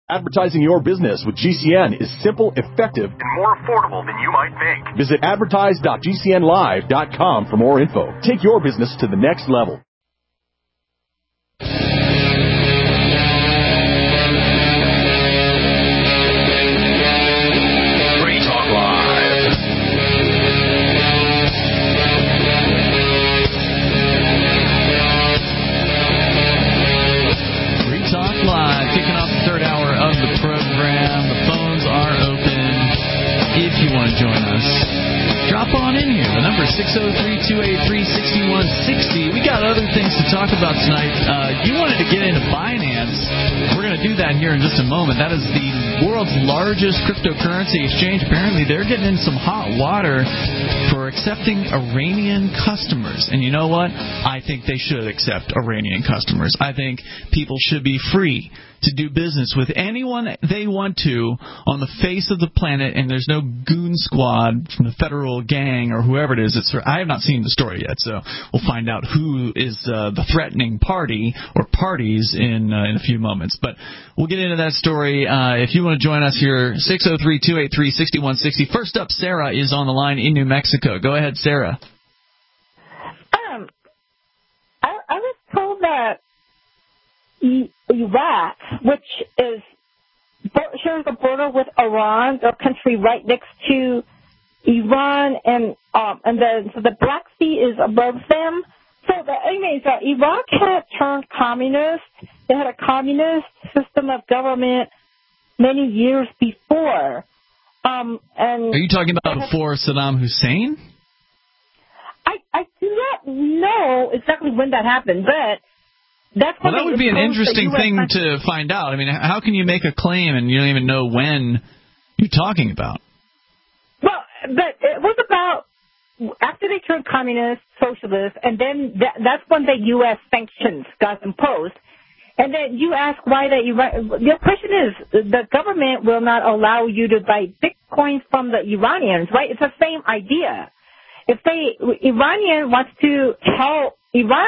Advertising your business with GCN is simple, effective, and more affordable than you might think. Visit advertise.gcnlive.com for more info. Take your business to the next level. Free Talk Live. Free Talk Live, kicking off the third hour of the program. The phones are open. If you want to join us, drop on in here. The number is 603-283-6160. We got other things to talk about tonight. You wanted to get into Binance. We're going to do that here in just a moment. That is the world's largest cryptocurrency exchange. Apparently, they're getting in some hot water for accepting Iranian customers. And you know what? I think they should accept Iranian customers. I think people should be free to do business with anyone they want to on the face of the planet, and there's no goon squad from the federal gang or whoever it is. I have not seen the story yet, so we'll find out who is the threatening party or parties in a few moments. But we'll get into that story. If you want to join us here, 603-283-6160. First up, Sarah is on the line in New Mexico. Go ahead, Sarah. I was told that Iraq, which shares a border with Iran, a country right next to Iran, and the Black Sea is above them. So, Iraq had turned communist. They had a communist system of government many years before. And are you talking about before Saddam Hussein? I do not know exactly when that happened, but that's well, that would be an interesting thing to find out. I mean, how can you make a claim and you don't even know when you're talking about? Well, but it was about after they turned communist, socialist, and then that's when the U.S. sanctions got imposed. And then you ask why the question is the government will not allow you to buy Bitcoin from the Iranians, right? It's the same idea. If Iran wants to help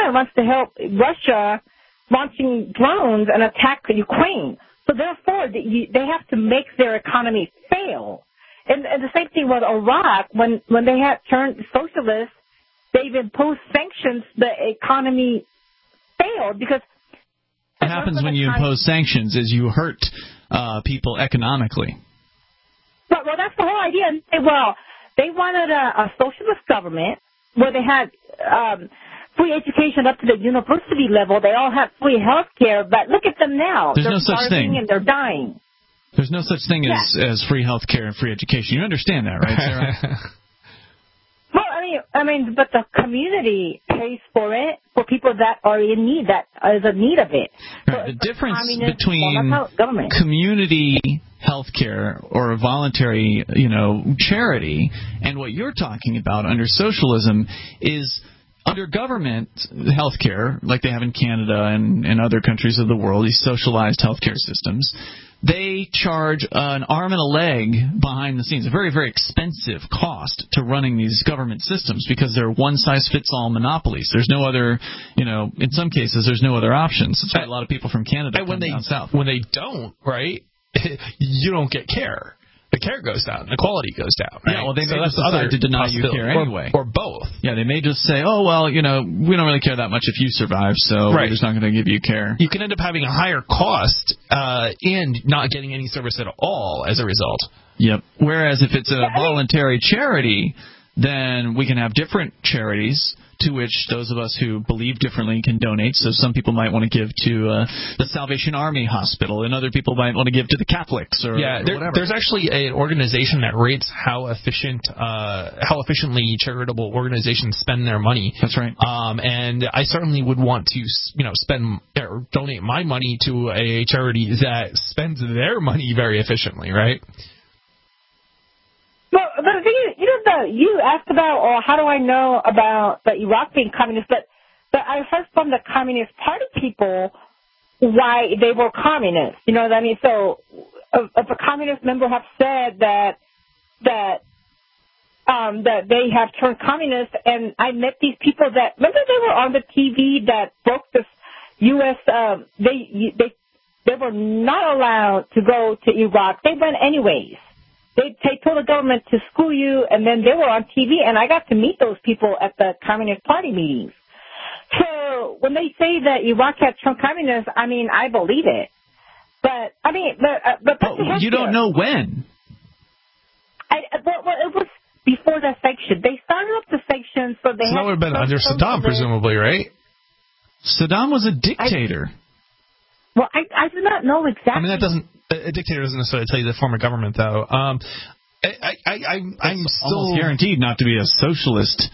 Russia launching drones and attack Ukraine. So therefore, they have to make their economy fail. And the same thing with Iraq. When they had turned socialist, they've imposed sanctions. The economy failed because what happens when you impose sanctions is you hurt people economically. Well, that's the whole idea. Well, they wanted a socialist government where they had free education up to the university level. They all have free health care, but look at them now. There's no such thing. And they're dying. There's no such thing as free health care and free education. You understand that, right, Sarah? Well, I mean, but the community pays for it for people that are in need, that is in need of it. Right. So the difference between community health care or a voluntary, charity and what you're talking about under socialism is under government health care, like they have in Canada and other countries of the world, these socialized health care systems, they charge an arm and a leg behind the scenes, a very, very expensive cost to running these government systems because they're one-size-fits-all monopolies. There's no other, in some cases, there's no other options. That's why a lot of people from Canada come down south. When they don't, right, you don't get care. The care goes down. The quality goes down. Right? Yeah, well, they may just decide to deny you care anyway. Or both. Yeah, they may just say, oh, well, we don't really care that much if you survive, so we're just not going to give you care. You can end up having a higher cost and not getting any service at all as a result. Yep. Whereas if it's a voluntary charity, then we can have different charities to which those of us who believe differently can donate. So some people might want to give to the Salvation Army Hospital, and other people might want to give to the Catholics or whatever. There's actually an organization that rates how efficiently charitable organizations spend their money. That's right. And I certainly would want to, spend or donate my money to a charity that spends their money very efficiently, right? Well, the thing is, you asked about, how do I know about the Iraq being communist, but I heard from the Communist Party people why they were communists. You know what I mean? So if a communist member have said that they have turned communist, and I met these people that, remember they were on the TV that broke this U.S., they they were not allowed to go to Iraq. They went anyways. They told the government to screw you, and then they were on TV, and I got to meet those people at the Communist Party meetings. So when they say that Iraq had turned communist, I mean, I believe it. But you don't know when. Well, it was before the sanction. They started up the sanctions, so that would have been under Saddam, presumably, right? Saddam was a dictator. I do not know exactly. I mean, a dictator doesn't necessarily tell you the form of government, though. I'm still almost guaranteed not to be a socialist.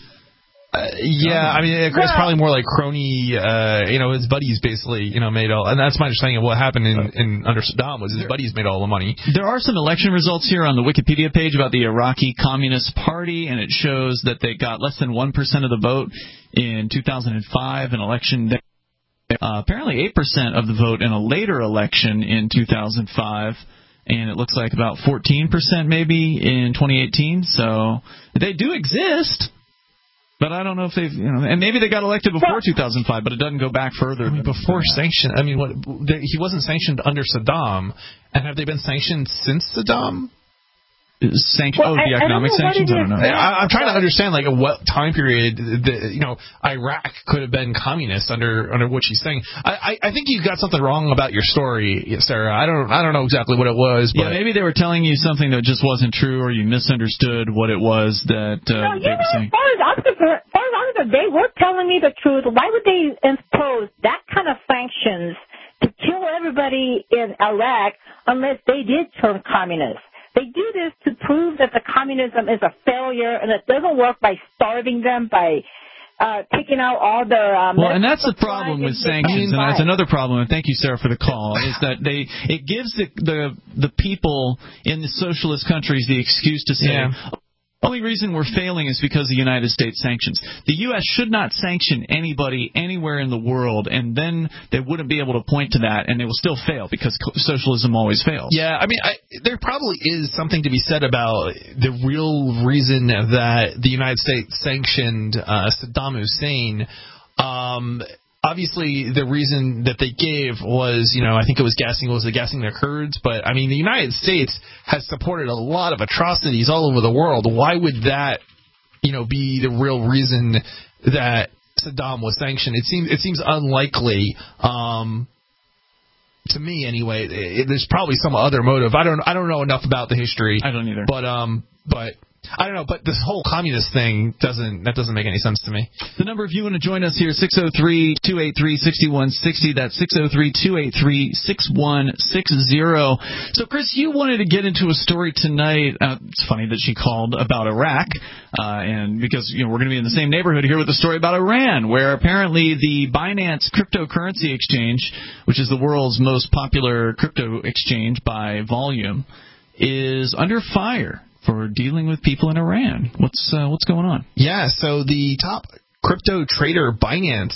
I mean, it's probably more like crony, his buddies basically, made all, and that's my understanding of what happened in under Saddam was his buddies made all the money. There are some election results here on the Wikipedia page about the Iraqi Communist Party, and it shows that they got less than 1% of the vote in 2005, an election day. Apparently 8% of the vote in a later election in 2005, and it looks like about 14% maybe in 2018. So they do exist. But I don't know if they've, and maybe they got elected before 2005, but it doesn't go back further. Before sanction, he wasn't sanctioned under Saddam, and have they been sanctioned since Saddam? The economic sanctions? I don't know. I'm trying to understand, like, what time period, Iraq could have been communist under what she's saying. I think you got something wrong about your story, Sarah. I don't know exactly what it was. But maybe they were telling you something that just wasn't true, or you misunderstood what it was that they were saying. As far as they were telling me the truth. Why would they impose that kind of sanctions to kill everybody in Iraq unless they did turn communist? They do this to prove that the communism is a failure and it doesn't work by starving them, by taking out all their... and that's the problem with sanctions, and that's another problem, and thank you, Sarah, for the call, is that it gives the people in the socialist countries the excuse to say... The only reason we're failing is because of the United States sanctions. The U.S. should not sanction anybody anywhere in the world, and then they wouldn't be able to point to that, and they will still fail because socialism always fails. Yeah, I mean, there probably is something to be said about the real reason that the United States sanctioned Saddam Hussein. Obviously, the reason that they gave was, I think it was gassing their Kurds. But, I mean, the United States has supported a lot of atrocities all over the world. Why would that, be the real reason that Saddam was sanctioned? It seems unlikely, to me anyway. There's probably some other motive. I don't know enough about the history. I don't either. But I don't know, but this whole communist thing doesn't make any sense to me. The number, if you want to join us here, 603-283-6160. That's 603-283-6160. So, Chris, you wanted to get into a story tonight. It's funny that she called about Iraq, and because we're going to be in the same neighborhood here with a story about Iran, where apparently the Binance cryptocurrency exchange, which is the world's most popular crypto exchange by volume, is under fire for dealing with people in Iran. What's going on? Yeah, so the top crypto trader Binance,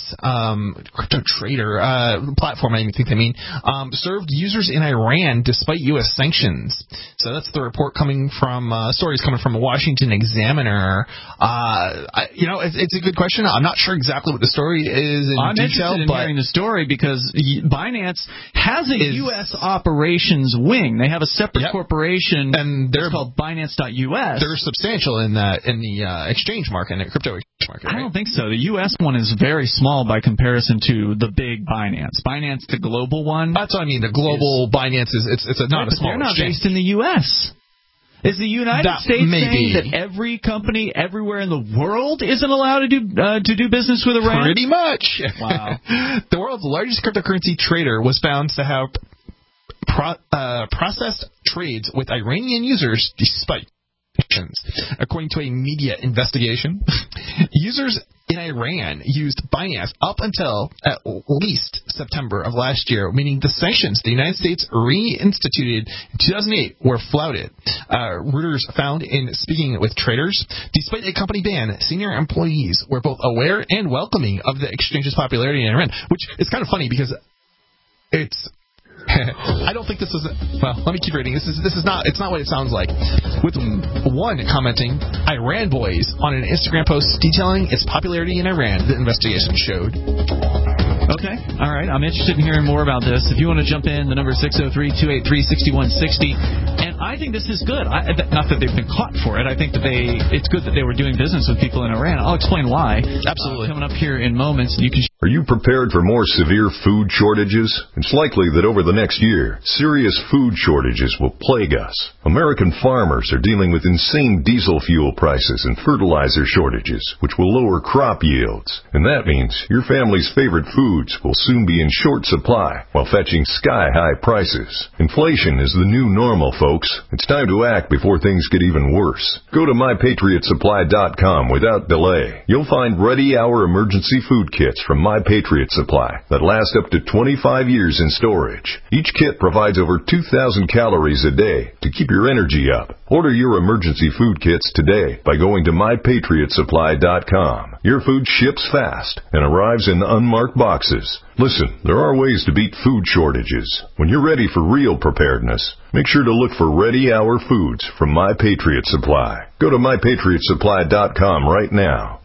platform, I think they mean, served users in Iran despite U.S. sanctions. So that's the report coming from, stories coming from a Washington Examiner. It's a good question. I'm not sure exactly what the story is in detail. I'm interested in hearing the story because Binance has a U.S. operations wing. They have a separate corporation, and they're called Binance.us. They're substantial in the exchange market, in the crypto exchange market, right? I don't think so. The U.S. one is very small by comparison to the big Binance. Binance, the global one. That's what I mean. The global Binance is not a small exchange. They're not based in the U.S. Is the United States saying that every company everywhere in the world isn't allowed to do business with Iran? Pretty much. Wow. The world's largest cryptocurrency trader was found to have processed trades with Iranian users despite sanctions. According to a media investigation, users in Iran used Binance up until at least September of last year, meaning the sanctions the United States reinstituted in 2008 were flouted. Reuters found in speaking with traders, despite a company ban, senior employees were both aware and welcoming of the exchange's popularity in Iran, which is kind of funny because it's... I don't think this is... Well, let me keep reading. It's not what it sounds like. With one commenting, Iran boys, on an Instagram post detailing its popularity in Iran, the investigation showed. Okay. All right. I'm interested in hearing more about this. If you want to jump in, the number is 603-283-6160. And I think this is good. Not that they've been caught for it. I think that it's good that they were doing business with people in Iran. I'll explain why. Absolutely. Coming up here in moments. You can. Are you prepared for more severe food shortages? It's likely that over the next year, serious food shortages will plague us. American farmers are dealing with insane diesel fuel prices and fertilizer shortages, which will lower crop yields. And that means your family's favorite foods will soon be in short supply while fetching sky-high prices. Inflation is the new normal, folks. It's time to act before things get even worse. Go to MyPatriotSupply.com without delay. You'll find ready-hour emergency food kits from My Patriot Supply that last up to 25 years in storage. Each kit provides over 2,000 calories a day to keep your energy up. Order your emergency food kits today by going to MyPatriotSupply.com. Your food ships fast and arrives in unmarked boxes. Listen, there are ways to beat food shortages. When you're ready for real preparedness, make sure to look for ready-hour foods from My Patriot Supply. Go to MyPatriotSupply.com right now.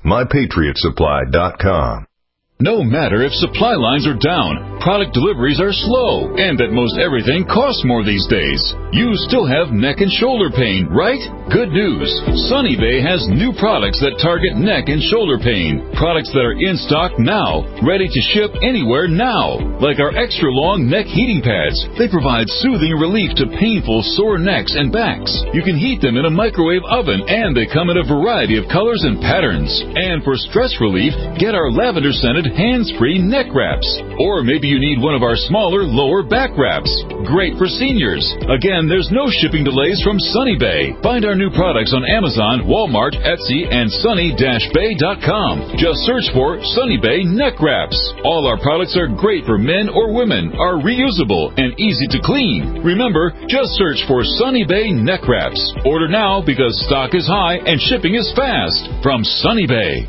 MyPatriotSupply.com. No matter if supply lines are down, product deliveries are slow, and that most everything costs more these days, you still have neck and shoulder pain, right? Good news. Sunny Bay has new products that target neck and shoulder pain. Products that are in stock now, ready to ship anywhere now. Like our extra long neck heating pads. They provide soothing relief to painful sore necks and backs. You can heat them in a microwave oven, and they come in a variety of colors and patterns. And for stress relief, get our lavender scented hands-free neck wraps. Or maybe you need one of our smaller lower back wraps. Great for seniors. Again, there's no shipping delays from Sunny Bay. Find our new products on Amazon, Walmart, Etsy, and sunny-bay.com. Just search for Sunny Bay neck wraps. All our products are great for men or women, are reusable, and easy to clean. Remember, just search for Sunny Bay neck wraps. Order now because stock is high and shipping is fast. From Sunny Bay.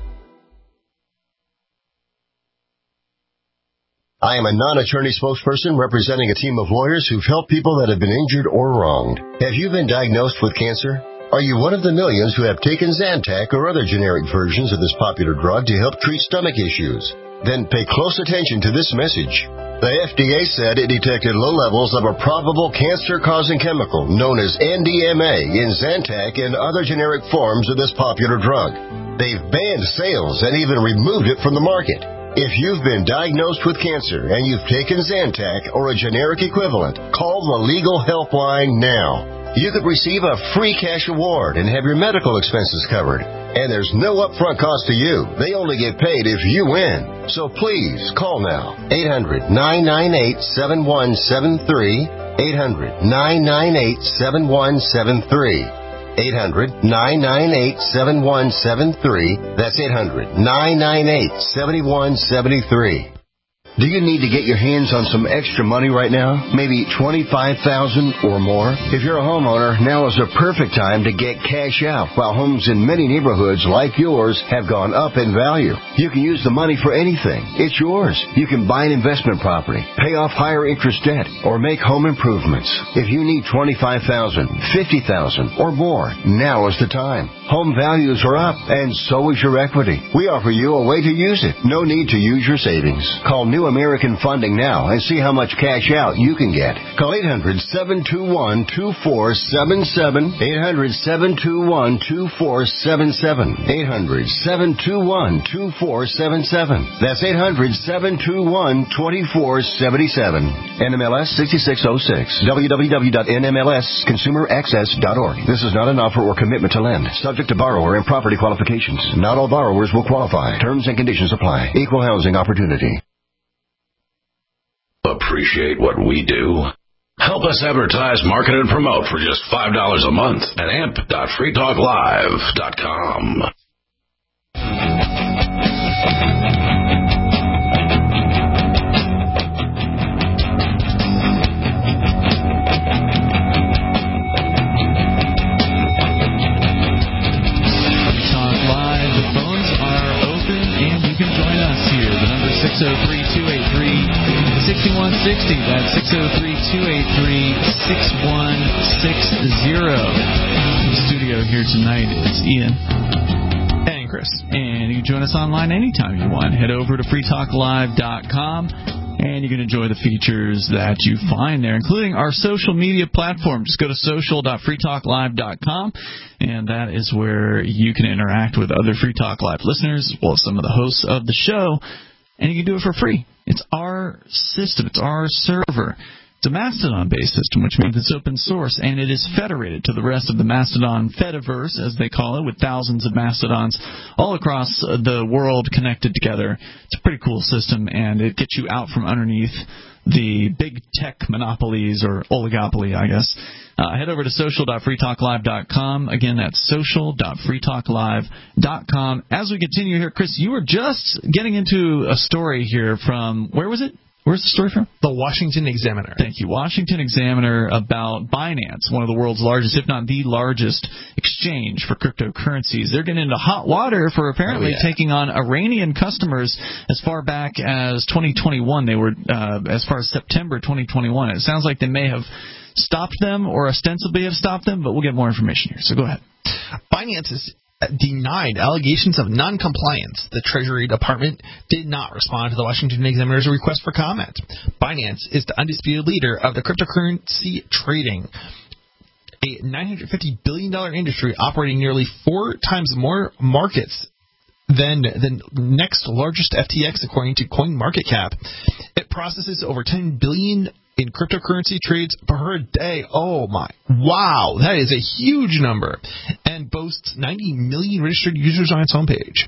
I am a non-attorney spokesperson representing a team of lawyers who've helped people that have been injured or wronged. Have you been diagnosed with cancer? Are you one of the millions who have taken Zantac or other generic versions of this popular drug to help treat stomach issues? Then pay close attention to this message. The FDA said it detected low levels of a probable cancer-causing chemical known as NDMA in Zantac and other generic forms of this popular drug. They've banned sales and even removed it from the market. If you've been diagnosed with cancer and you've taken Zantac or a generic equivalent, call the legal helpline now. You could receive a free cash award and have your medical expenses covered. And there's no upfront cost to you. They only get paid if you win. So please call now. 800-998-7173. 800-998-7173. 800-998-7173. That's 800-998-7173. Do you need to get your hands on some extra money right now? Maybe $25,000 or more? If you're a homeowner, now is the perfect time to get cash out while homes in many neighborhoods like yours have gone up in value. You can use the money for anything. It's yours. You can buy an investment property, pay off higher interest debt, or make home improvements. If you need $25,000, $50,000 or more, now is the time. Home values are up, and so is your equity. We offer you a way to use it. No need to use your savings. Call New American Funding now and see how much cash out you can get. Call 800-721-2477. 800-721-2477. 800-721-2477. That's 800-721-2477. NMLS 6606. www.nmlsconsumeraccess.org. This is not an offer or commitment to lend. Subject to borrower and property qualifications. Not all borrowers will qualify. Terms and conditions apply. Equal housing opportunity. Appreciate what we do? Help us advertise, market, and promote for just $5 a month at amp.freetalklive.com. Talk Live. The phones are open, and you can join us here. The number is 603-283-6160. That's 603-283-6160. In the studio here tonight is Ian. And Chris. And you can join us online anytime you want. Head over to freetalklive.com, and you can enjoy the features that you find there, including our social media platform. Just go to social.freetalklive.com, and that is where you can interact with other Free Talk Live listeners, as well as some of the hosts of the show, and you can do it for free. It's our system. It's our server. It's a Mastodon-based system, which means it's open source, and it is federated to the rest of the Mastodon Fediverse, as they call it, with thousands of Mastodons all across the world connected together. It's a pretty cool system, and it gets you out from underneath the big tech monopolies, or oligopoly, I guess. Head over to social.freetalklive.com. Again, that's social.freetalklive.com. As we continue here, Chris, you were just getting into a story here from, where was it? Where's the story from? The Washington Examiner. Thank you. Washington Examiner, about Binance, one of the world's largest, if not the largest, exchange for cryptocurrencies. They're getting into hot water for apparently taking on Iranian customers as far back as 2021. They were as far as September 2021. It sounds like they may have stopped them or ostensibly have stopped them, but we'll get more information here. So go ahead. Binance is denied allegations of non-compliance. The Treasury Department did not respond to the Washington Examiner's request for comment. Binance is the undisputed leader of the cryptocurrency trading, a $950 billion industry operating nearly 4 times more markets than the next largest FTX, according to CoinMarketCap. It processes over 10 billion in cryptocurrency trades per day. Oh my! Wow, that is a huge number, and boasts 90 million registered users on its homepage.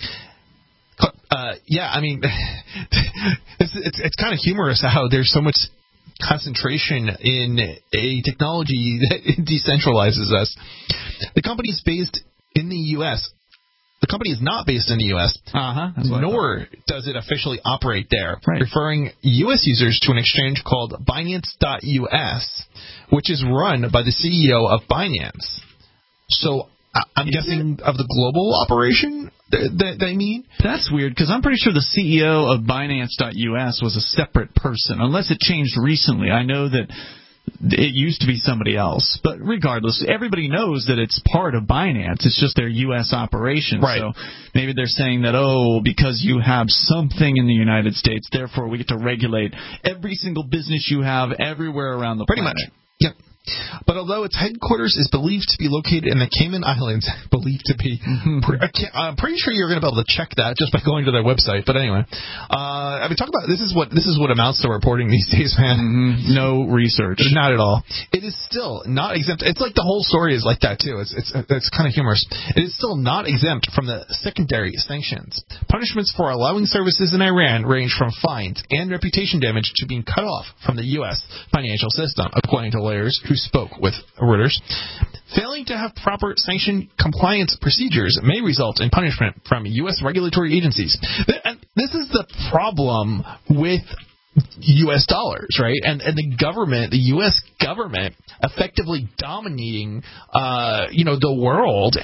I mean, it's kind of humorous how there's so much concentration in a technology that decentralizes us. The company is based in the U.S. The company is not based in the U.S., nor does it officially operate there, referring U.S. users to an exchange called Binance.us, which is run by the CEO of Binance. So I'm guessing of the global operation they mean? That's weird, because I'm pretty sure the CEO of Binance.us was a separate person, unless it changed recently. I know that it used to be somebody else. But regardless, everybody knows that it's part of Binance. It's just their U.S. operation. Right. So maybe they're saying that, because you have something in the United States, therefore we get to regulate every single business you have everywhere around the planet. Pretty much. Yep. But although its headquarters is believed to be located in the Cayman Islands, I'm pretty sure you're going to be able to check that just by going to their website. But anyway, I mean, talk about this is what amounts to reporting these days, man. No research, not at all. It is still not exempt. It's like the whole story is like that too. It's kind of humorous. It is still not exempt from the secondary sanctions. Punishments for allowing services in Iran range from fines and reputation damage to being cut off from the U.S. financial system, according to lawyers who spoke with Reuters. Failing to have proper sanction compliance procedures may result in punishment from U.S. regulatory agencies. And this is the problem with U.S. dollars, right? And the government, the U.S. government, effectively dominating, the world.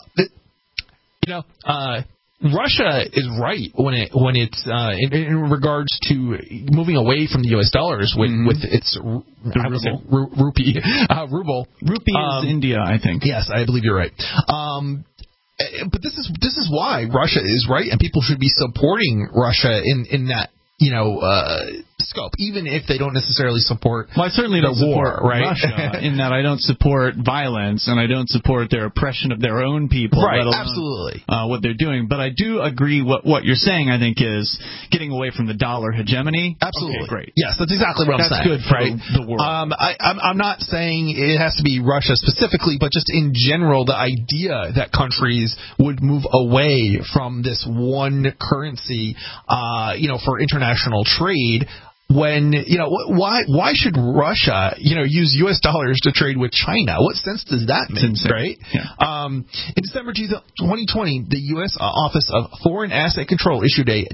Russia is right when it's in regards to moving away from the U.S. dollars with its rupee. Rupee is India, I think. Yes, I believe you're right. But this is why Russia is right, and people should be supporting Russia in that scope, even if they don't necessarily support I certainly don't support Russia, in that I don't support violence, and I don't support their oppression of their own people, right, let alone absolutely. What they're doing. But I do agree what you're saying, I think, is getting away from the dollar hegemony. Absolutely. Okay, great. Yes, that's exactly what I'm saying. That's good for the world. I'm not saying it has to be Russia specifically, but just in general, the idea that countries would move away from this one currency, for international trade. When, why should Russia, use U.S. dollars to trade with China? What sense does that make, right? Yeah. In December 2020, the U.S. Office of Foreign Asset Control issued a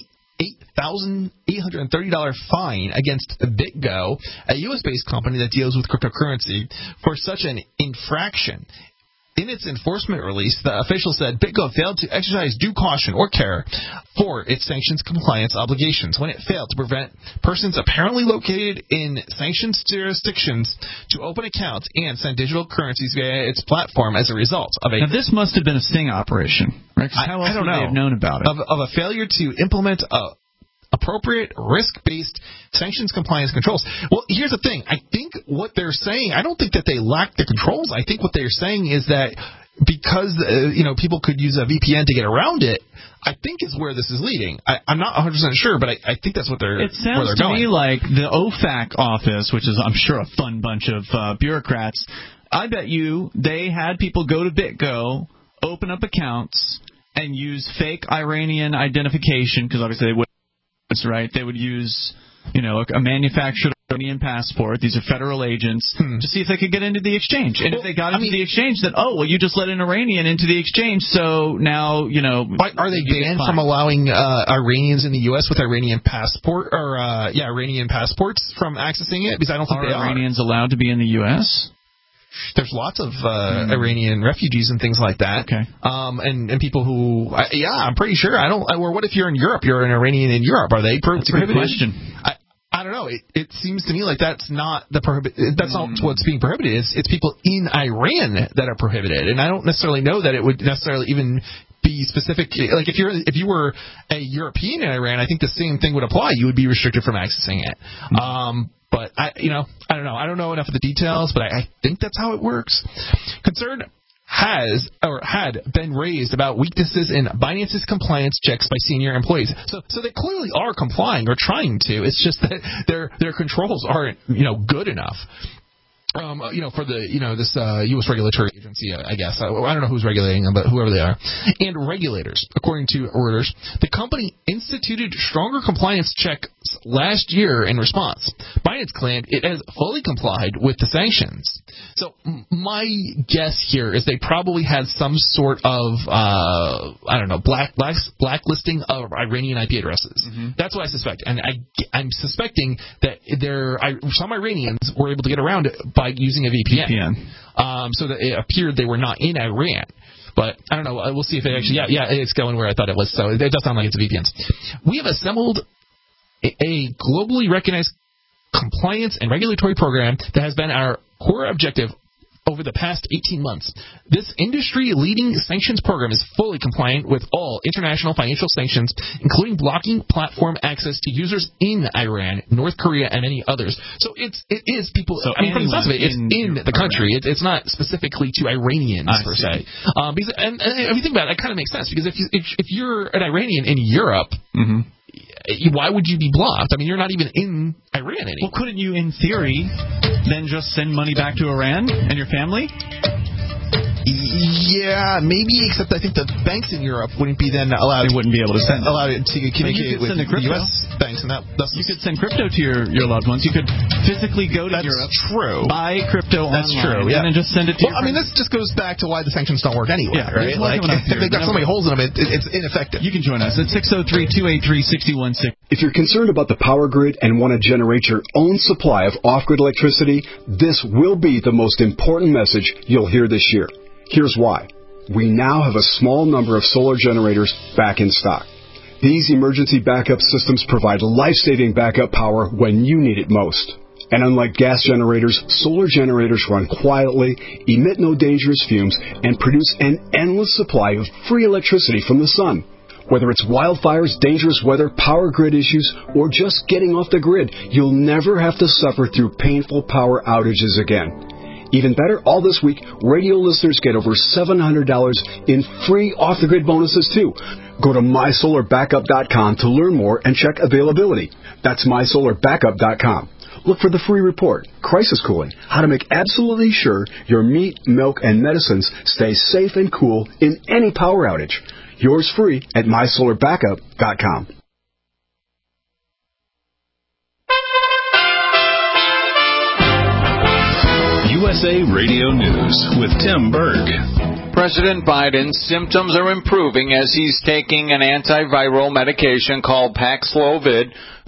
$98,830 fine against BitGo, a U.S.-based company that deals with cryptocurrency, for such an infraction. In its enforcement release, the official said BitGo failed to exercise due caution or care for its sanctions compliance obligations when it failed to prevent persons apparently located in sanctioned jurisdictions to open accounts and send digital currencies via its platform as a result of a... Now, this must have been a sting operation, right? How else would they have known about it? Of a failure to implement appropriate risk-based sanctions compliance controls. Well, here's the thing. I think what they're saying, I don't think that they lack the controls. I think what they're saying is that because people could use a VPN to get around it, I think is where this is leading. I'm not 100% sure, but I think that's what they're going. It sounds to me like the OFAC office, which is, I'm sure, a fun bunch of bureaucrats, I bet you they had people go to BitGo, open up accounts, and use fake Iranian identification, because obviously they would. That's right. They would use, a manufactured Iranian passport. These are federal agents to see if they could get into the exchange. And if they got into the exchange, then you just let an Iranian into the exchange. So now are they banned from allowing Iranians in the U.S. with Iranian passport or Iranian passports from accessing it? Because I don't think are Iranians allowed to be in the U.S. There's lots of Iranian refugees and things like that. Okay. And people who, I'm pretty sure. Or what if you're in Europe? You're an Iranian in Europe. Are they prohibited? That's a good question. I don't know. It seems to me like that's not that's not what's being prohibited. It's people in Iran that are prohibited, and I don't necessarily know that it would necessarily even be specific. Like if you were a European in Iran, I think the same thing would apply. You would be restricted from accessing it. But I don't know. I don't know enough of the details, but I think that's how it works. Concern had been raised about weaknesses in Binance's compliance checks by senior employees. So they clearly are complying or trying to. It's just that their controls aren't good enough. For the this U.S. regulatory agency, I guess. I don't know who's regulating them, but whoever they are. And regulators, according to Reuters, the company instituted stronger compliance checks last year in response. Binance claimed it has fully complied with the sanctions. So my guess here is they probably had some sort of blacklisting of Iranian IP addresses. Mm-hmm. That's what I suspect, and I'm suspecting that some Iranians were able to get around it by using a VPN. So that it appeared they were not in Iran. But I don't know. We'll see if it actually. Yeah, it's going where I thought it was. So it does sound like it's a VPN. We have assembled a globally recognized compliance and regulatory program that has been our core objective over the past 18 months. This industry-leading sanctions program is fully compliant with all international financial sanctions, including blocking platform access to users in Iran, North Korea, and any others. So it is people. So from the sense of it, it's in the country. It's not specifically to Iranians per se. Because, and if you think about it, that kind of makes sense because if you're an Iranian in Europe. Mm-hmm. Why would you be blocked? I mean, you're not even in Iran anymore. Well, couldn't you, in theory, then just send money back to Iran and your family? Yeah, maybe, except I think the banks in Europe wouldn't be then allowed. They wouldn't be able to send. Allowed to communicate with the U.S. banks, and that's you could send crypto to your loved ones. You could physically go to Europe, true, buy crypto that's online, true, yeah. and then just send it to. Well, I mean, this just goes back to why the sanctions don't work anyway, right? Like if they've got so many holes in them, it's ineffective. You can join us at 603-283-6016. If you're concerned about the power grid and want to generate your own supply of off-grid electricity, this will be the most important message you'll hear this year. Here's why. We now have a small number of solar generators back in stock. These emergency backup systems provide life-saving backup power when you need it most. And unlike gas generators, solar generators run quietly, emit no dangerous fumes, and produce an endless supply of free electricity from the sun. Whether it's wildfires, dangerous weather, power grid issues, or just getting off the grid, you'll never have to suffer through painful power outages again. Even better, all this week, radio listeners get over $700 in free off-the-grid bonuses, too. Go to mysolarbackup.com to learn more and check availability. That's mysolarbackup.com. Look for the free report, Crisis Cooling, how to make absolutely sure your meat, milk, and medicines stay safe and cool in any power outage. Yours free at mysolarbackup.com. USA Radio News with Tim Berg. President Biden's symptoms are improving as he's taking an antiviral medication called Paxlovid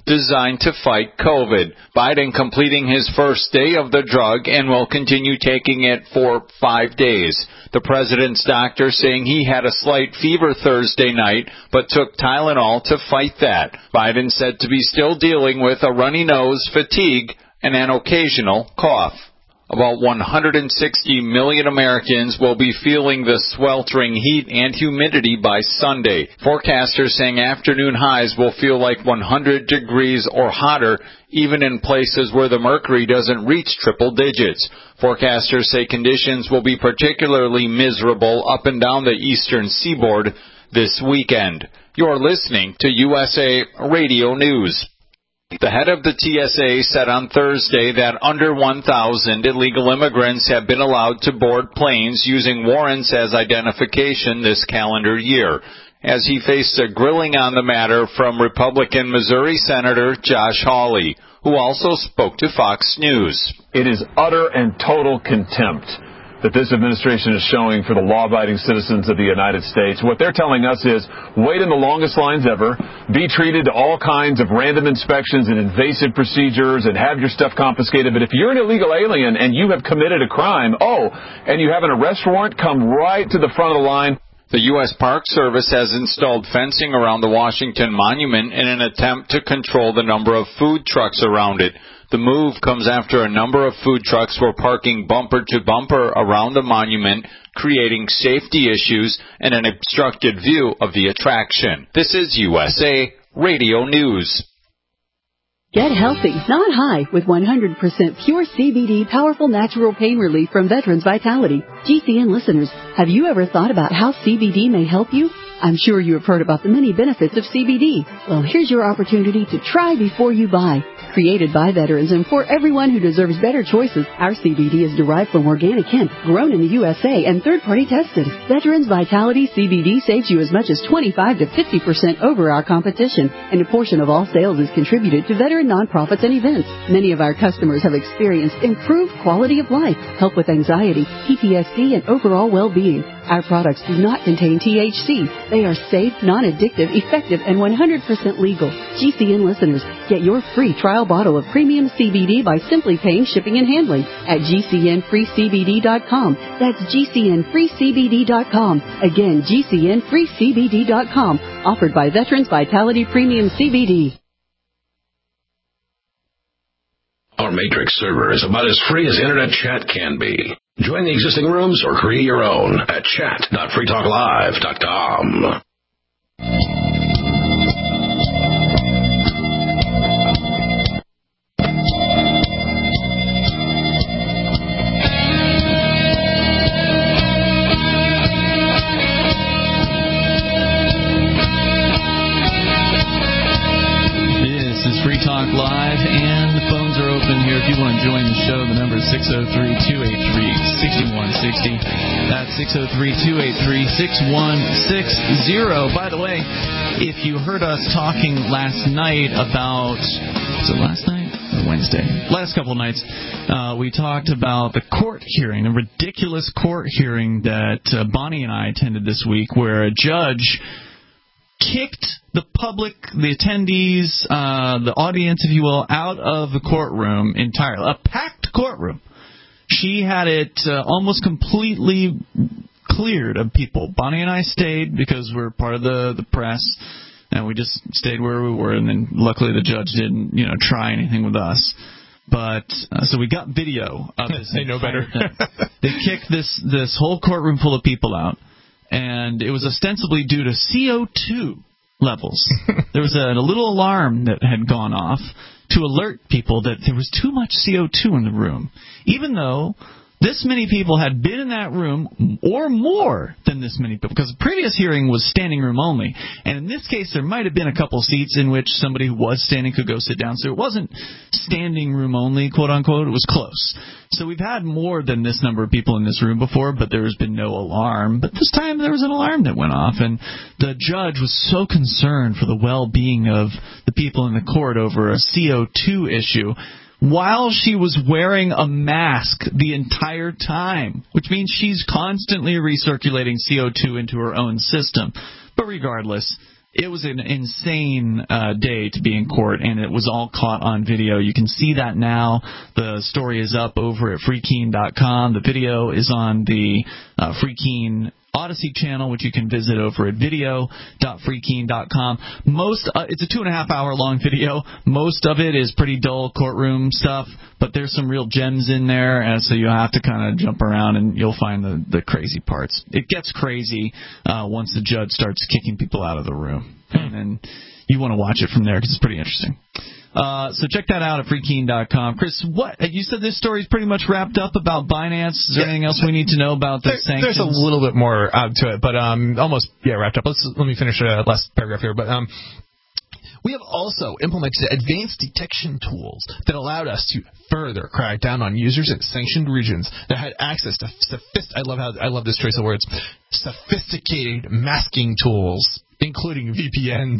designed to fight COVID. Biden completing his first day of the drug and will continue taking it for 5 days. The president's doctor saying he had a slight fever Thursday night, but took Tylenol to fight that. Biden said to be still dealing with a runny nose, fatigue, and an occasional cough. About 160 million Americans will be feeling the sweltering heat and humidity by Sunday. Forecasters saying afternoon highs will feel like 100 degrees or hotter, even in places where the mercury doesn't reach triple digits. Forecasters say conditions will be particularly miserable up and down the eastern seaboard this weekend. You're listening to USA Radio News. The head of the TSA said on Thursday that under 1,000 illegal immigrants have been allowed to board planes using warrants as identification this calendar year, as he faced a grilling on the matter from Republican Missouri Senator Josh Hawley, who also spoke to Fox News. It is utter and total contempt that this administration is showing for the law-abiding citizens of the United States. What they're telling us is wait in the longest lines ever, be treated to all kinds of random inspections and invasive procedures and have your stuff confiscated. But if you're an illegal alien and you have committed a crime, and you have an arrest warrant, come right to the front of the line. The U.S. Park Service has installed fencing around the Washington Monument in an attempt to control the number of food trucks around it. The move comes after a number of food trucks were parking bumper to bumper around the monument, creating safety issues and an obstructed view of the attraction. This is USA Radio News. Get healthy, not high, with 100% pure CBD powerful natural pain relief from Veterans Vitality. GCN listeners, have you ever thought about how CBD may help you? I'm sure you have heard about the many benefits of CBD. Well, here's your opportunity to try before you buy. Created by veterans and for everyone who deserves better choices, our CBD is derived from organic hemp, grown in the USA, and third-party tested. Veterans Vitality CBD saves you as much as 25 to 50% over our competition, and a portion of all sales is contributed to veteran nonprofits and events. Many of our customers have experienced improved quality of life, help with anxiety, PTSD, and overall well-being. Our products do not contain THC. They are safe, non-addictive, effective, and 100% legal. GCN listeners, get your free trial bottle of premium CBD by simply paying shipping and handling at GCNFreeCBD.com. That's GCNFreeCBD.com. Again, GCNFreeCBD.com. Offered by Veterans Vitality Premium CBD. Our Matrix server is about as free as internet chat can be. Join the existing rooms or create your own at chat.freetalklive.com. This is Free Talk Live, and the phones are open here. If you want to join the show, the number is 603-283-6160. That's 603-283-6160. By the way, if you heard us talking last night about, was it last night or Wednesday? Last couple of nights, we talked about the court hearing, the ridiculous court hearing that Bonnie and I attended this week, where a judge kicked the public, the attendees, the audience, if you will, out of the courtroom entirely. A packed courtroom. She had it almost completely cleared of people. Bonnie and I stayed because we're part of the press, and we just stayed where we were, and then luckily the judge didn't, try anything with us. But so we got video of this. They know better. They kicked this whole courtroom full of people out, and it was ostensibly due to CO2 levels. There was a little alarm that had gone off to alert people that there was too much CO2 in the room, even though this many people had been in that room, or more than this many people, because the previous hearing was standing room only. And in this case, there might have been a couple seats in which somebody who was standing could go sit down. So it wasn't standing room only, quote unquote. It was close. So we've had more than this number of people in this room before, but there's been no alarm. But this time there was an alarm that went off, and the judge was so concerned for the well-being of the people in the court over a CO2 issue, while she was wearing a mask the entire time, which means she's constantly recirculating CO2 into her own system. But regardless, It was an insane day to be in court, and it was all caught on video. You can see that now. The story is up over at freekeene.com. The video is on the Freekeene Odyssey channel, which you can visit over at video.freekeene.com. It's a 2.5-hour long video. Most of it is pretty dull courtroom stuff, but there's some real gems in there, and so you have to kind of jump around and you'll find the crazy parts. It gets crazy once the judge starts kicking people out of the room, and then you want to watch it from there because it's pretty interesting. So check that out at freekeene.com. Chris, you said this story is pretty much wrapped up about Binance. Is there anything else we need to know about the sanctions? There's a little bit more to it, but almost wrapped up. Let me finish the last paragraph here. But we have also implemented advanced detection tools that allowed us to further crack down on users in sanctioned regions that had access to I love this choice of words, sophisticated masking tools, including VPNs.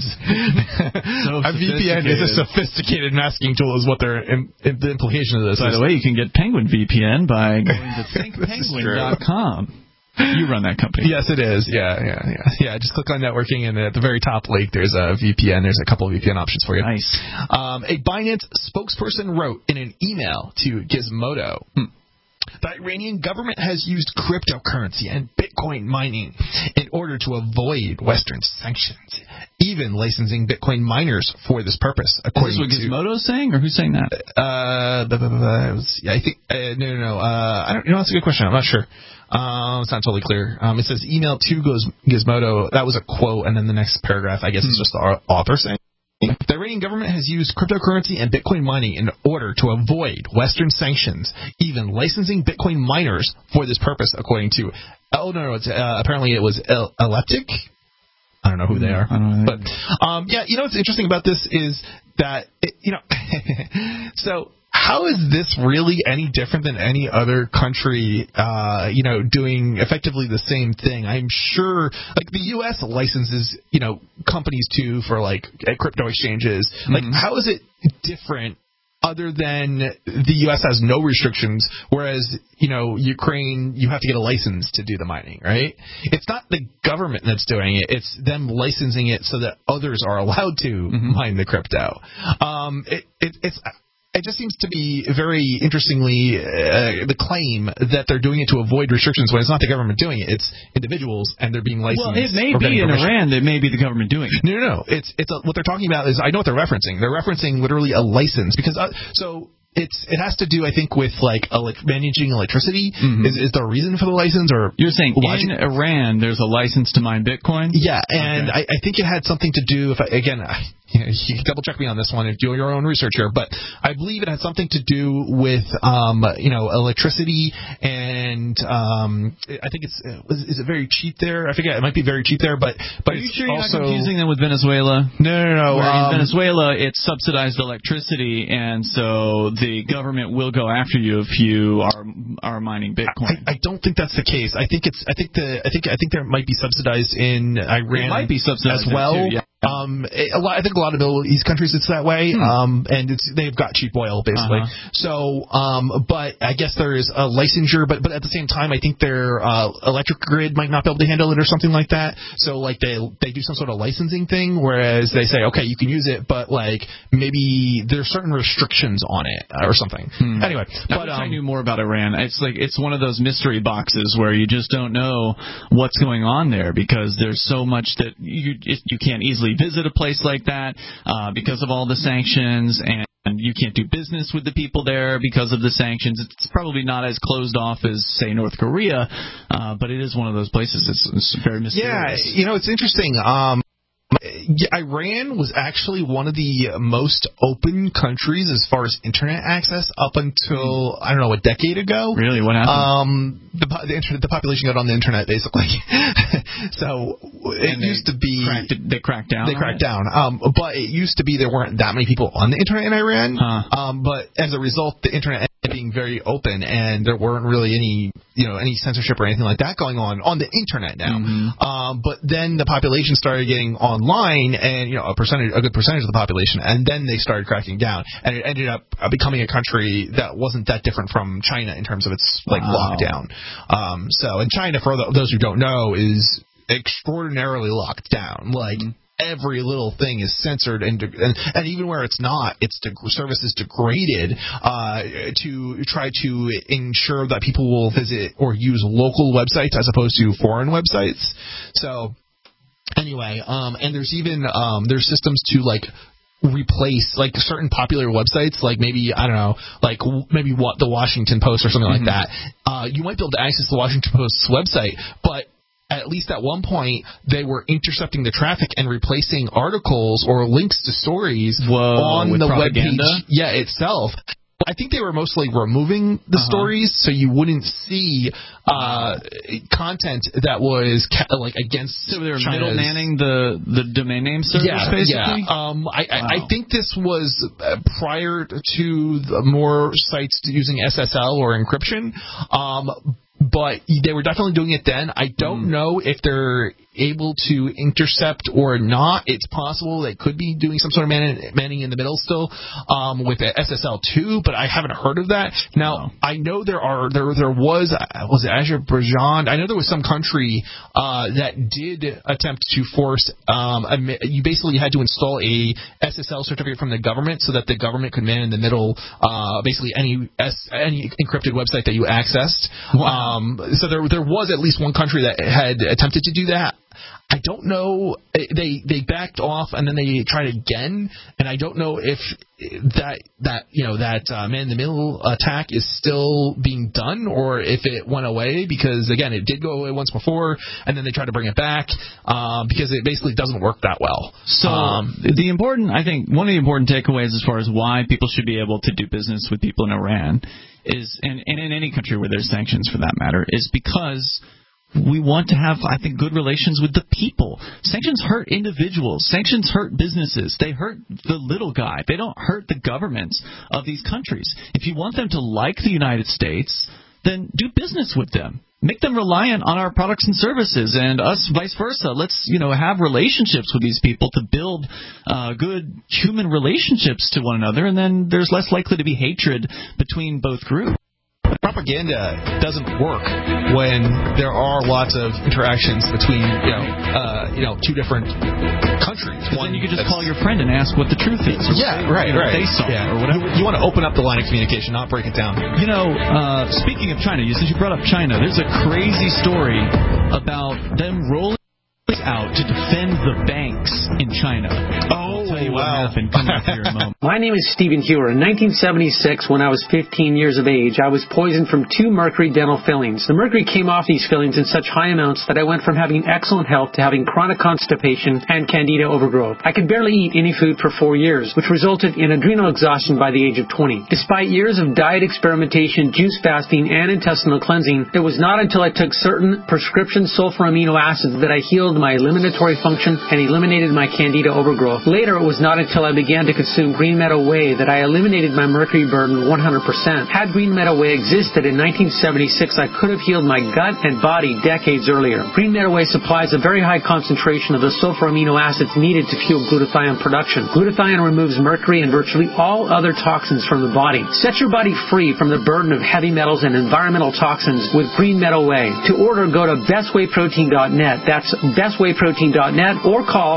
A VPN is a sophisticated masking tool, is what the implication of this. By the way, you can get Penguin VPN by going to thinkpenguin.com. You run that company. Yes, it is. Yeah. Just click on networking, and at the very top link, there's a VPN. There's a couple of VPN options for you. Nice. A Binance spokesperson wrote in an email to Gizmodo, the Iranian government has used cryptocurrency and Bitcoin mining in order to avoid Western sanctions, even licensing Bitcoin miners for this purpose. According to Gizmodo saying, or who's saying that? I think no. I don't. That's a good question. I'm not sure. It's not totally clear. It says email to Gizmodo. That was a quote, and then the next paragraph, I guess, is just the author saying. The Iranian government has used cryptocurrency and Bitcoin mining in order to avoid Western sanctions, even licensing Bitcoin miners for this purpose, according to... apparently it was Elliptic. I don't know who they are. But, what's interesting about this is that, so... How is this really any different than any other country, doing effectively the same thing? I'm sure, like, the U.S. licenses, companies, too, for, like, crypto exchanges. Like, how is it different other than the U.S. has no restrictions, whereas, Ukraine, you have to get a license to do the mining, right? It's not the government that's doing it. It's them licensing it so that others are allowed to mine the crypto. It just seems to be very interestingly the claim that they're doing it to avoid restrictions when it's not the government doing it. It's individuals, and they're being licensed. Well, it may be in Iran that may be the government doing it. No. It's what they're talking about is, I know what they're referencing. They're referencing literally a license because it has to do, I think, with like managing electricity. Is the reason for the license, or you're saying in Iran there's a license to mine Bitcoin? Yeah, and okay. I think it had something to do. You can double check me on this one and do your own research here, but I believe it had something to do with electricity, and I think is it very cheap there? I forget. It might be very cheap there, but are you sure you're not confusing them with Venezuela? No. In Venezuela, it's subsidized electricity, and so the government will go after you if you are mining Bitcoin. I don't think that's the case. I think there might be subsidized in Iran. It might be subsidized as well. Too, yeah. I think a lot of Middle East countries it's that way, and they've got cheap oil basically. So, but I guess there is a licensure, but at the same time, I think their electric grid might not be able to handle it or something like that. So, like they do some sort of licensing thing, whereas they say, okay, you can use it, but like maybe there's certain restrictions on it or something. Anyway, I wish I knew more about Iran. It's one of those mystery boxes where you just don't know what's going on there because there's so much that you can't easily visit a place like that because of all the sanctions, and you can't do business with the people there because of the sanctions. It's probably not as closed off as, say, North Korea, but it is one of those places. It's very mysterious. Yeah, it's interesting. Iran was actually one of the most open countries as far as internet access up until, I don't know, a decade ago. Really? What happened? The population got on the internet, basically. So it used to be... They cracked down? They cracked down. But it used to be there weren't that many people on the internet in Iran. But as a result, the internet ended up being very open, and there weren't really any censorship or anything like that going on the internet now. But then the population started getting online, and a good percentage of the population, and then they started cracking down, and it ended up becoming a country that wasn't that different from China in terms of its lockdown. And China, for those who don't know, is extraordinarily locked down. Like every little thing is censored, and even where it's not, service is degraded to try to ensure that people will visit or use local websites as opposed to foreign websites. So anyway, and there's even there's systems to replace certain popular websites, maybe the Washington Post or something like that. You might be able to access the Washington Post's website, but at least at one point, they were intercepting the traffic and replacing articles or links to stories on the webpage itself. I think they were mostly removing the stories so you wouldn't see content that was against. So they were middlemaning the domain name servers, basically? I think this was prior to the more sites using SSL or encryption. But they were definitely doing it then. I don't know if they're able to intercept or not. It's possible they could be doing some sort of manning in the middle still with SSL 2, but I haven't heard of that. Now, I know there was it Azerbaijan? I know there was some country that did attempt to force you basically had to install a SSL certificate from the government so that the government could man in the middle basically any encrypted website that you accessed. So there was at least one country that had attempted to do that. I don't know. They backed off and then they tried again, and I don't know if that man in the middle attack is still being done or if it went away, because again it did go away once before and then they tried to bring it back because it basically doesn't work that well. So I think one of the important takeaways as far as why people should be able to do business with people in Iran is, and in any country where there's sanctions for that matter, is because we want to have, I think, good relations with the people. Sanctions hurt individuals. Sanctions hurt businesses. They hurt the little guy. They don't hurt the governments of these countries. If you want them to like the United States, then do business with them. Make them reliant on our products and services, and us vice versa. Let's, have relationships with these people to build good human relationships to one another, and then there's less likely to be hatred between both groups. Propaganda doesn't work when there are lots of interactions between two different countries. One, you could just call your friend and ask what the truth is. Right. They saw or whatever. You want to open up the line of communication, not break it down. Speaking of China, since you brought up China, there's a crazy story about them rolling out to defend the banks in China. I'll tell you what happened. Come back here in a moment. My name is Stephen Hewer. In 1976, when I was 15 years of age, I was poisoned from 2 mercury dental fillings. The mercury came off these fillings in such high amounts that I went from having excellent health to having chronic constipation and candida overgrowth. I could barely eat any food for 4 years, which resulted in adrenal exhaustion by the age of 20. Despite years of diet experimentation, juice fasting, and intestinal cleansing, it was not until I took certain prescription sulfur amino acids that I healed my eliminatory function and eliminated my candida overgrowth. Later, it was not until I began to consume Green Meadow Whey that I eliminated my mercury burden 100%. Had Green Meadow Whey existed in 1976, I could have healed my gut and body decades earlier. Green Meadow Whey supplies a very high concentration of the sulfur amino acids needed to fuel glutathione production. Glutathione removes mercury and virtually all other toxins from the body. Set your body free from the burden of heavy metals and environmental toxins with Green Meadow Whey. To order, go to bestwayprotein.net. That's bestwayprotein.net or call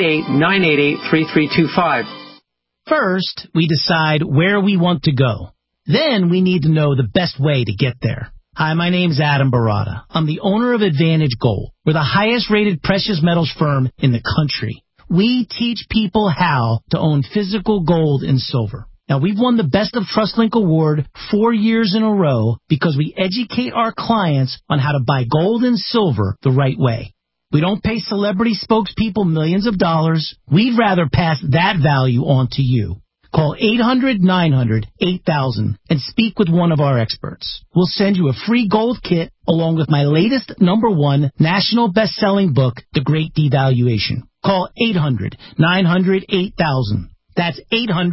888-988-3325. First, we decide where we want to go. Then we need to know the best way to get there. Hi, my name's Adam Barata. I'm the owner of Advantage Gold. We're the highest rated precious metals firm in the country. We teach people how to own physical gold and silver. Now, we've won the Best of TrustLink Award 4 years in a row because we educate our clients on how to buy gold and silver the right way. We don't pay celebrity spokespeople millions of dollars. We'd rather pass that value on to you. Call 800-900-8000 and speak with one of our experts. We'll send you a free gold kit along with my latest #1 national best-selling book, The Great Devaluation. Call 800-900-8000. That's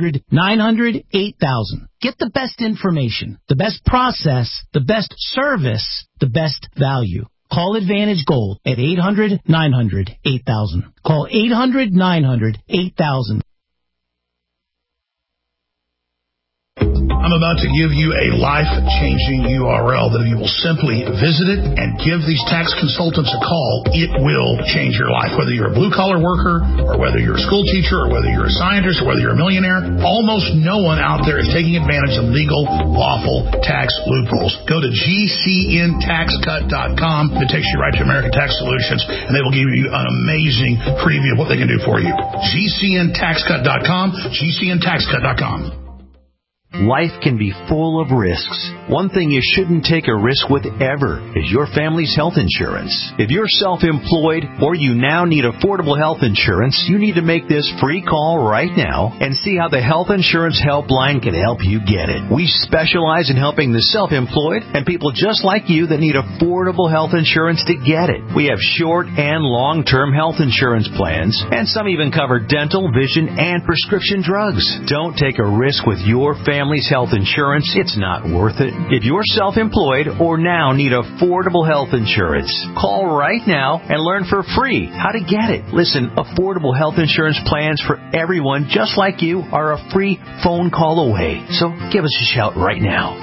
800-900-8000. Get the best information, the best process, the best service, the best value. Call Advantage Gold at 800-900-8000. Call 800-900-8000. I'm about to give you a life-changing URL that if you will simply visit it and give these tax consultants a call, it will change your life. Whether you're a blue-collar worker or whether you're a school teacher or whether you're a scientist or whether you're a millionaire, almost no one out there is taking advantage of legal, lawful tax loopholes. Go to GCNTaxCut.com. It takes you right to American Tax Solutions, and they will give you an amazing preview of what they can do for you. GCNTaxCut.com, GCNTaxCut.com. Life can be full of risks. One thing you shouldn't take a risk with ever is your family's health insurance. If you're self-employed or you now need affordable health insurance, you need to make this free call right now and see how the Health Insurance Helpline can help you get it. We specialize in helping the self-employed and people just like you that need affordable health insurance to get it. We have short and long-term health insurance plans, and some even cover dental, vision, and prescription drugs. Don't take a risk with your family's health insurance. It's not worth it. If you're self-employed or now need affordable health insurance, call right now and learn for free how to get it. Listen, affordable health insurance plans for everyone just like you are a free phone call away. So give us a shout right now.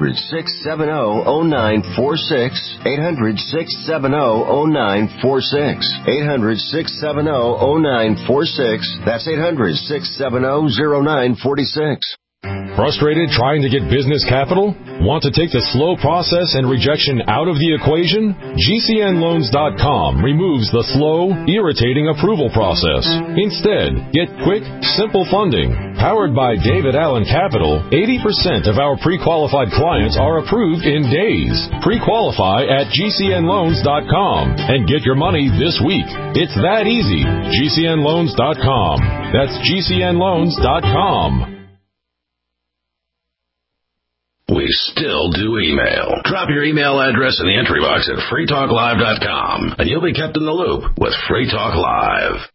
800-670-0946. 800-670-0946. 800-670-0946. That's 800-670-0946. Frustrated trying to get business capital? Want to take the slow process and rejection out of the equation? GCNLoans.com removes the slow, irritating approval process. Instead, get quick, simple funding. Powered by David Allen Capital, 80% of our pre-qualified clients are approved in days. Pre-qualify at GCNLoans.com and get your money this week. It's that easy. GCNLoans.com. That's GCNLoans.com. We still do email. Drop your email address in the entry box at freetalklive.com, and you'll be kept in the loop with Free Talk Live.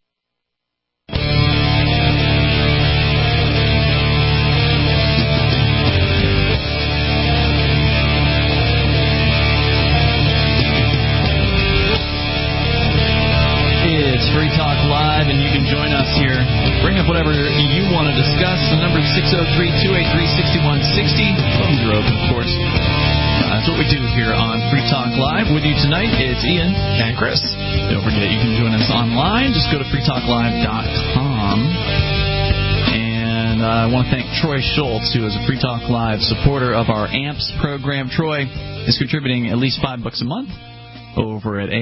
It's Free Talk Live, and you can join us here. Bring up whatever you want to discuss. The number is 603-283-6160. Phones are open, of course. That's what we do here on Free Talk Live. With you tonight, it's Ian and Chris. Don't forget, you can join us online. Just go to freetalklive.com. And I want to thank Troy Schultz, who is a Free Talk Live supporter of our AMPS program. Troy is contributing at least $5 a month over at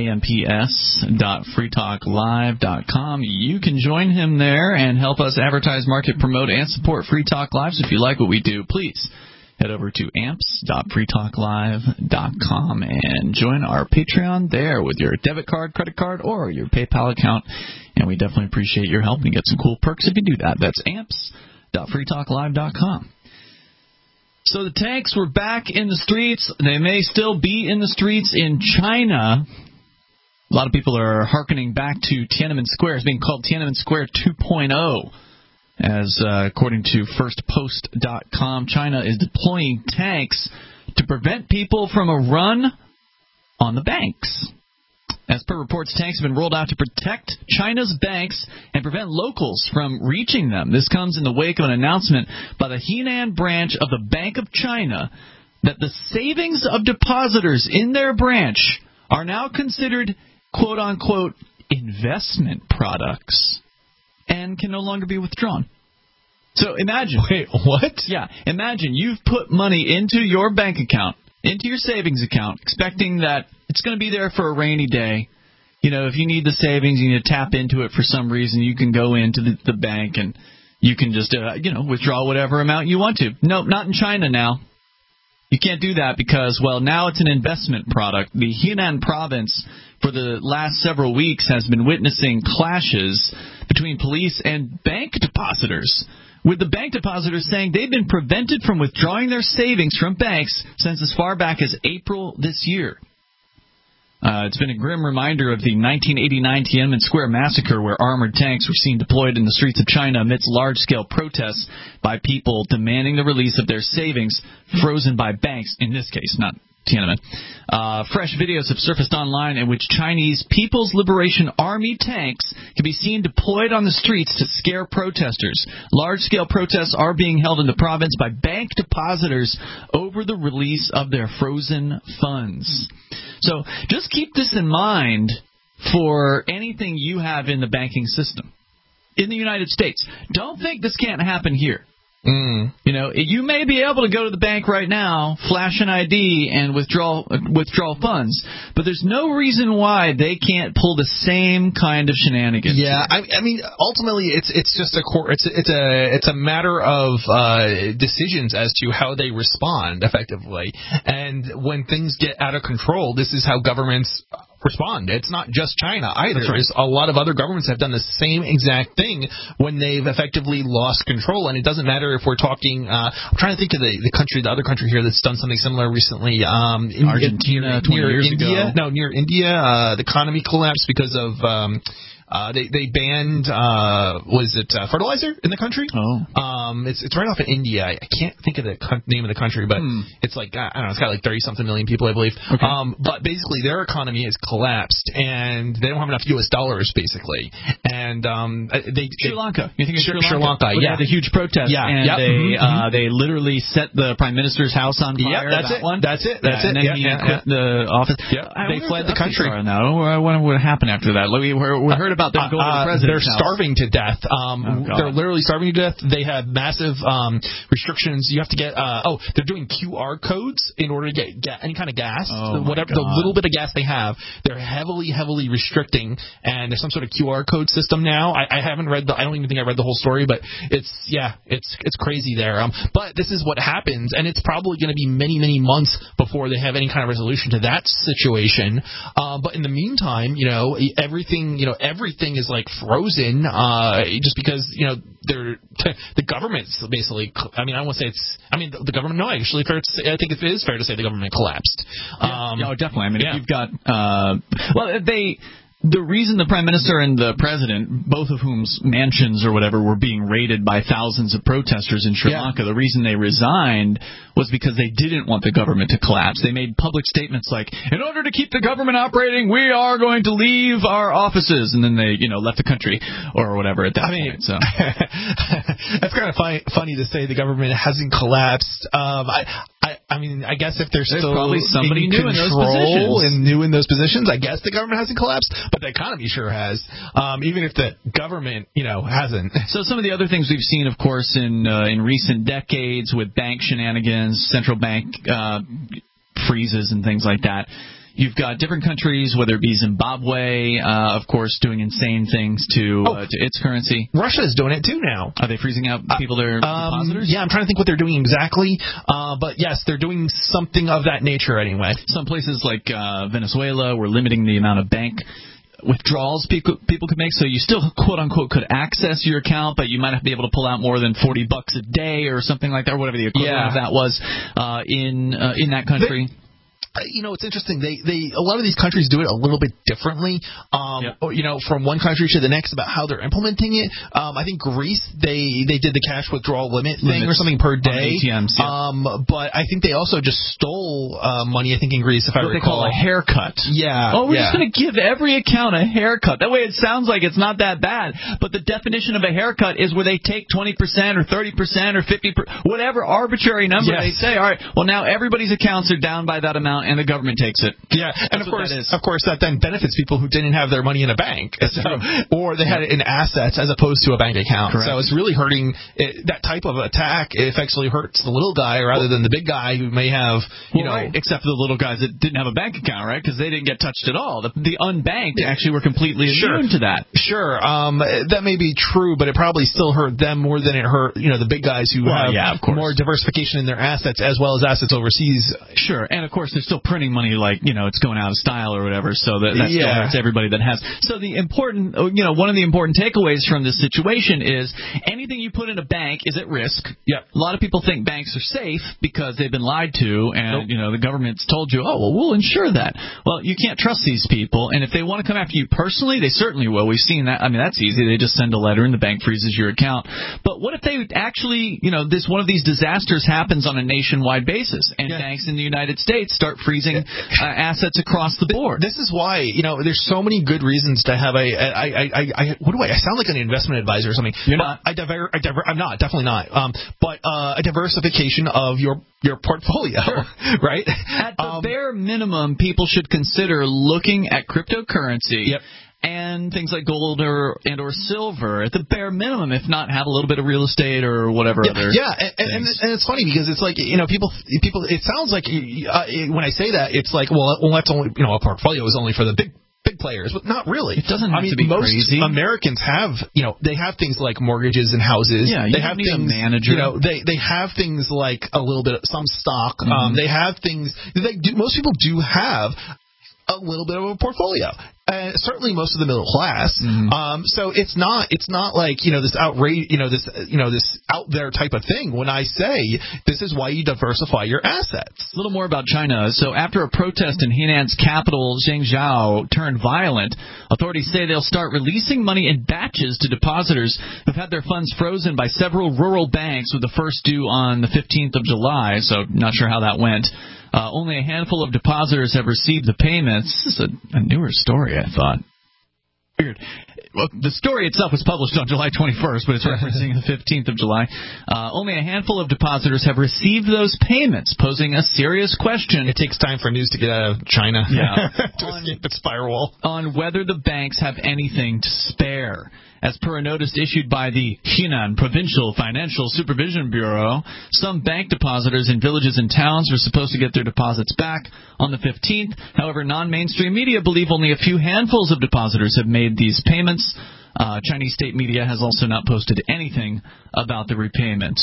amps.freetalklive.com. You can join him there and help us advertise, market, promote, and support Free Talk Live. So if you like what we do, please head over to amps.freetalklive.com and join our Patreon there with your debit card, credit card, or your PayPal account. And we definitely appreciate your help and get some cool perks if you do that. That's amps.freetalklive.com. So the tanks were back in the streets. They may still be in the streets in China. A lot of people are hearkening back to Tiananmen Square. It's being called Tiananmen Square 2.0. As according to FirstPost.com, China is deploying tanks to prevent people from a run on the banks. As per reports, tanks have been rolled out to protect China's banks and prevent locals from reaching them. This comes in the wake of an announcement by the Henan branch of the Bank of China that the savings of depositors in their branch are now considered, quote-unquote, investment products and can no longer be withdrawn. So imagine. Wait, what? Yeah, imagine you've put money into your bank account, into your savings account, expecting that it's going to be there for a rainy day. You know, if you need the savings, you need to tap into it for some reason, you can go into the bank and you can just, withdraw whatever amount you want to. No, not in China now. You can't do that because, well, now it's an investment product. The Henan province for the last several weeks has been witnessing clashes between police and bank depositors, with the bank depositors saying they've been prevented from withdrawing their savings from banks since as far back as April this year. It's been a grim reminder of the 1989 Tiananmen Square massacre, where armored tanks were seen deployed in the streets of China amidst large-scale protests by people demanding the release of their savings frozen by banks, in this case, not Tiananmen. Fresh videos have surfaced online in which Chinese People's Liberation Army tanks can be seen deployed on the streets to scare protesters. Large-scale protests are being held in the province by bank depositors over the release of their frozen funds. So just keep this in mind for anything you have in the banking system in the United States. Don't think this can't happen here. You know, you may be able to go to the bank right now, flash an ID, and withdraw funds, but there's no reason why they can't pull the same kind of shenanigans. Yeah, I mean, ultimately, it's just it's a matter of decisions as to how they respond effectively, and when things get out of control, this is how governments respond. It's not just China either. Right. A lot of other governments have done the same exact thing when they've effectively lost control. And it doesn't matter if we're talking. I'm trying to think of the other country here that's done something similar recently. Argentina, 20 years ago. No, near India, the economy collapsed because of. They banned fertilizer in the country. It's right off of India. I can't think of the name of the country, but it's like I don't know. It's got like 30-something million people, I believe. Okay. But basically, their economy has collapsed, and they don't have enough U.S. dollars, basically. And Sri Lanka. You think of Sri Lanka? Yeah, the huge protest. Yeah, and they literally set the prime minister's house on fire. That's it. And then he quit the office. They fled the country. I wonder what happened after that. We heard about them going to the president's They're house. starving to death. They're literally starving to death. They have massive restrictions. You have to get. They're doing QR codes in order to get any kind of gas. Whatever the little bit of gas they have, they're heavily restricting. And there's some sort of QR code system now. I haven't read I don't even think I read the whole story, but it's crazy there. But this is what happens, and it's probably going to be many months before they have any kind of resolution to that situation. But in the meantime, everything is like frozen, just because the government's basically. I mean, I won't say it's. I mean, the government. No, actually, I think it is fair to say the government collapsed. Definitely. I mean, if you've got. The reason the Prime Minister and the President, both of whom's mansions or whatever, were being raided by thousands of protesters in Sri Lanka, the reason they resigned was because they didn't want the government to collapse. They made public statements like, in order to keep the government operating, we are going to leave our offices. And then they, left the country or whatever at that point. So. That's kind of funny to say the government hasn't collapsed. I mean, I guess if there's still probably somebody in new in those positions. And new in those positions, I guess the government hasn't collapsed, but the economy sure has. Even if the government, hasn't. So some of the other things we've seen, of course, in recent decades with bank shenanigans, central bank freezes and things like that. You've got different countries, whether it be Zimbabwe, of course, doing insane things to its currency. Russia's doing it too now. Are they freezing out people, their depositors? Yeah, I'm trying to think what they're doing exactly. But yes, they're doing something of that nature anyway. Some places like Venezuela were limiting the amount of bank withdrawals people could make, so you still quote unquote could access your account, but you might not be able to pull out more than $40 a day or something like that, or whatever the equivalent of that was in that country. It's interesting. A lot of these countries do it a little bit differently. From one country to the next about how they're implementing it. I think Greece they did the cash withdrawal limit thing or something per day. ATMs, but I think they also just stole money. I think in Greece, if I recall, they call a haircut. Yeah. We're just going to give every account a haircut. That way, it sounds like it's not that bad. But the definition of a haircut is where they take 20% or 30% or 50%, whatever arbitrary number they say. All right. Well, now everybody's accounts are down by that amount, and the government takes it. Yeah, and of course, that then benefits people who didn't have their money in a bank, or they had it in assets as opposed to a bank account. Correct. So it's really hurting. That type of attack, it actually hurts the little guy rather than the big guy who may have, except for the little guys that didn't have a bank account, right? Because they didn't get touched at all. The unbanked actually were completely immune to that. Sure, that may be true, but it probably still hurt them more than it hurt, the big guys who have more diversification in their assets as well as assets overseas. Sure, and of course they're still printing money like, it's going out of style or whatever, so that still hurts everybody that has. So the important, one of the important takeaways from this situation is anything you put in a bank is at risk. Yeah. A lot of people think banks are safe because they've been lied to and, the government's told you, we'll insure that. Well, you can't trust these people, and if they want to come after you personally, they certainly will. We've seen that. I mean, that's easy. They just send a letter and the bank freezes your account. But what if they actually, one of these disasters happens on a nationwide basis and banks in the United States start start freezing assets across the board. This is why, there's so many good reasons to have I sound like an investment advisor or something. You're not. I'm not, definitely not. But a diversification of your portfolio, right? At the bare minimum, people should consider looking at cryptocurrency. Yep. And things like gold or silver at the bare minimum, if not have a little bit of real estate or whatever other. Yeah, and it's funny because it's like people. It sounds like when I say that, it's like well that's only a portfolio is only for the big players, but not really. It doesn't have to be most crazy. Americans have they have things like mortgages and houses. Yeah, they have need things, a manager. They have things like a little bit some stock. They have things. Most people do have a little bit of a portfolio. Certainly most of the middle class. So it's not like, this outrage, this out there type of thing when I say this is why you diversify your assets. A little more about China. So after a protest in Hainan's capital, Zhengzhou, turned violent, authorities say they'll start releasing money in batches to depositors who've had their funds frozen by several rural banks, with the first due on the 15th of July. So not sure how that went. Only a handful of depositors have received the payments. This is a newer story, I thought. Weird. Well, the story itself was published on July 21st, but it's referencing the 15th of July. Only a handful of depositors have received those payments, posing a serious question. It takes time for news to get out of China to escape its firewall. On whether the banks have anything to spare. As per a notice issued by the Hainan Provincial Financial Supervision Bureau, some bank depositors in villages and towns were supposed to get their deposits back on the 15th. However, non-mainstream media believe only a few handfuls of depositors have made these payments. Chinese state media has also not posted anything about the repayment.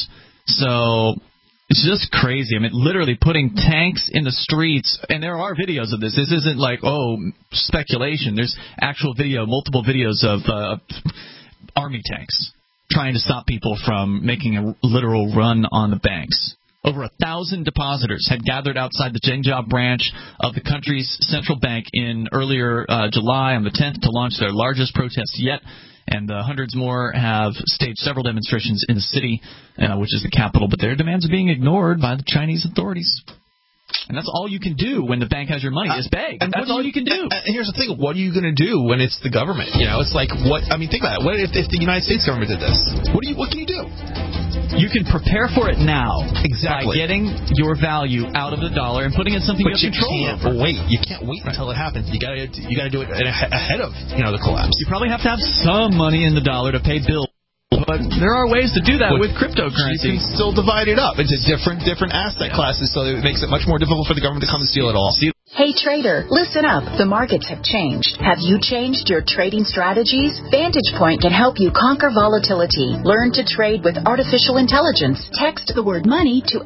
So it's just crazy. I mean, literally putting tanks in the streets, and there are videos of this. This isn't like, speculation. There's actual video, multiple videos of army tanks trying to stop people from making a literal run on the banks. Over 1,000 depositors had gathered outside the Zhengzhou branch of the country's central bank in earlier July on the 10th to launch their largest protest yet. And hundreds more have staged several demonstrations in the city, which is the capital, but their demands are being ignored by the Chinese authorities. And that's all you can do when the bank has your money is beg. And that's all you can do. And here's the thing. What are you going to do when it's the government? It's like, think about it. What if the United States government did this? What can you do? You can prepare for it now. Exactly. By getting your value out of the dollar and putting it in something you have control over. You can't wait until it happens. You got to do it ahead of the collapse. You probably have to have some money in the dollar to pay bills. But there are ways to do that with cryptocurrency. You can still divide it up into different asset classes, so it makes it much more difficult for the government to come and steal it all. Hey trader, listen up. The markets have changed. Have you changed your trading strategies? Vantage Point can help you conquer volatility. Learn to trade with artificial intelligence. Text the word money to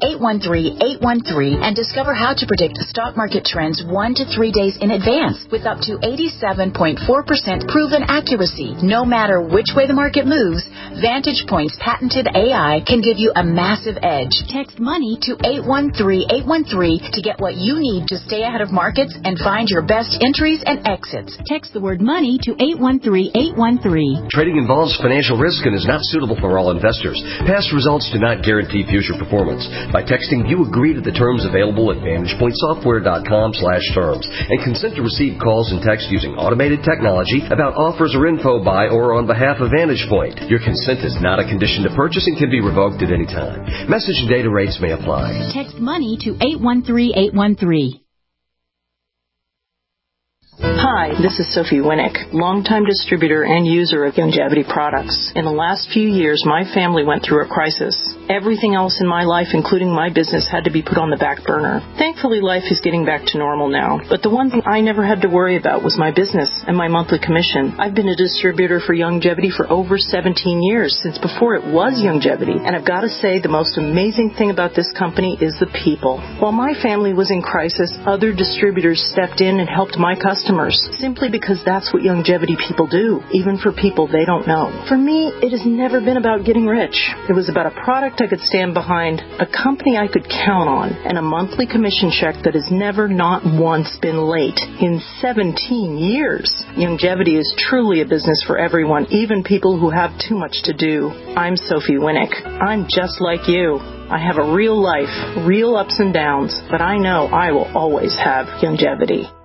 813-813 and discover how to predict stock market trends 1 to 3 days in advance with up to 87.4% proven accuracy. No matter which way the market moves, Vantage Point's patented AI can give you a massive edge. Text money to 813-813 to get what you need to stay ahead of markets and find your best entries and exits. Text the word money to 813-813. Trading involves financial risk and is not suitable for all investors. Past results do not guarantee future performance. By texting, you agree to the terms available at VantagePointSoftware.com/terms and consent to receive calls and texts using automated technology about offers or info by or on behalf of Vantage Point. Your consent is not a condition to purchase and can be revoked at any time. Message and data rates may apply. Text money to 813-813. Hi, this is Sophie Winnick, longtime distributor and user of Youngevity products. In the last few years, my family went through a crisis. Everything else in my life, including my business, had to be put on the back burner. Thankfully, life is getting back to normal now. But the one thing I never had to worry about was my business and my monthly commission. I've been a distributor for Youngevity for over 17 years, since before it was Youngevity. And I've got to say, the most amazing thing about this company is the people. While my family was in crisis, other distributors stepped in and helped my customers, simply because that's what Youngevity people do, even for people they don't know. For me, it has never been about getting rich. It was about a product I could stand behind, a company I could count on, and a monthly commission check that has never, not once, been late in 17 years. Youngevity is truly a business for everyone, even people who have too much to do. I'm Sophie Winnick. I'm just like you. I have a real life, real ups and downs, but I know I will always have longevity.